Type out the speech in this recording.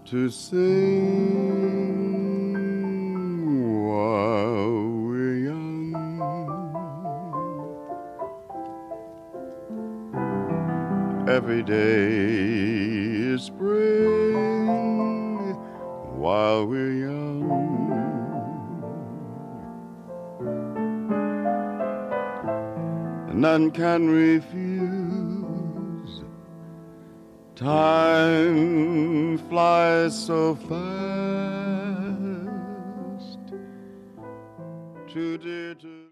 to sing while we're young. Every day is spring while we're young. None can refuse. Time flies so fast. Too dear to